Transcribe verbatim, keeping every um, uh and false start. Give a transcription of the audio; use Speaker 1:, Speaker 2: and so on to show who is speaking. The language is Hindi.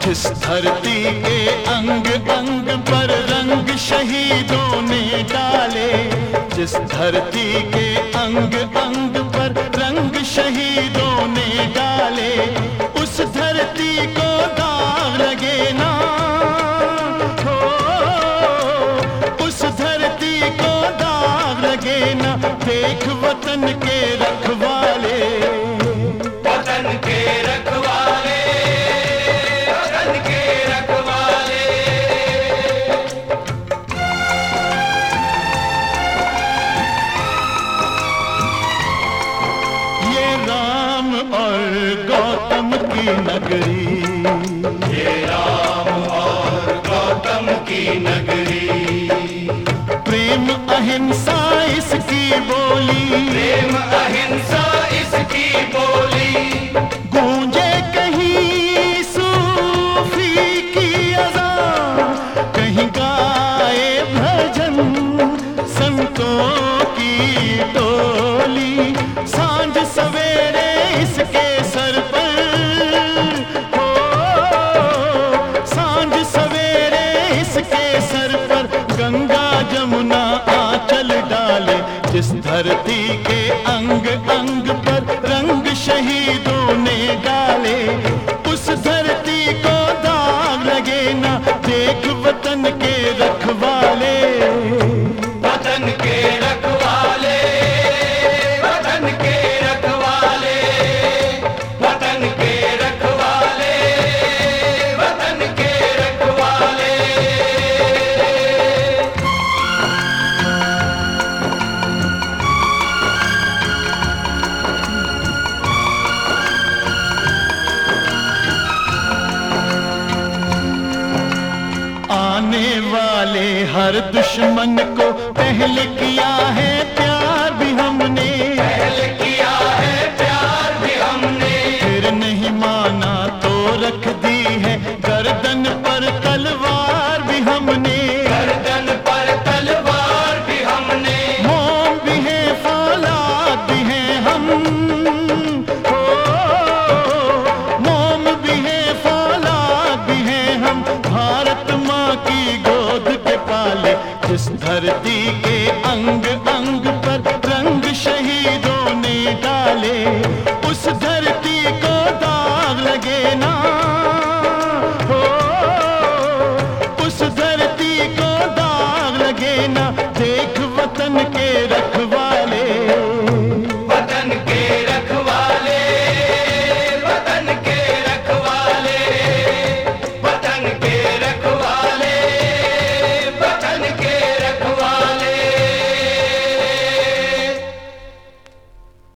Speaker 1: जिस धरती के अंग अंग पर रंग शहीदों ने डाले, जिस धरती के अंग अंग पर रंग शहीदों ने डाले, उस धरती को दाग लगे ना हो, उस धरती को दाग लगे ना। देख वतन के रखवाले,
Speaker 2: वतन के रखवाले, वतन के रखवाले।
Speaker 1: ये राम और गौतम की नगरी,
Speaker 2: ये राम और गौतम की नगरी।
Speaker 1: प्रेम अहिंसा इसकी बोली,
Speaker 2: प्रेम अहिंसा इसकी बोली।
Speaker 1: गूंजे कहीं सूफी की अज़ान, कहीं गाए भजन संतों की टोली। सांझ सवेरे इसके सर पर हो, सांझ सवेरे इसके सर पर गंगा जमुना आंचल डाले। जिस धरती के अंग अंग पर रंग शहीदों ने डाले, उस धरती को दाग लगे ना। देख वतन के रखवाले,
Speaker 2: वतन के रखवाले, वतन के रखवाले, वतन के रखवाले, वतन के रखवाले।
Speaker 1: आने वाले हर दुश्मन को पहले किया है प्यार भी हमने,
Speaker 2: पहले किया है प्यार भी हमने।
Speaker 1: फिर नहीं माना तो रख दी है गर्दन पर तलवार भी हमने,
Speaker 2: गर्दन पर तलवार भी हमने।
Speaker 1: मोम भी है फौलाद भी है हम हो, मोम भी है फौलाद भी है हम। भारत माँ की गोद के पाले, जिस धरती के अंग अंग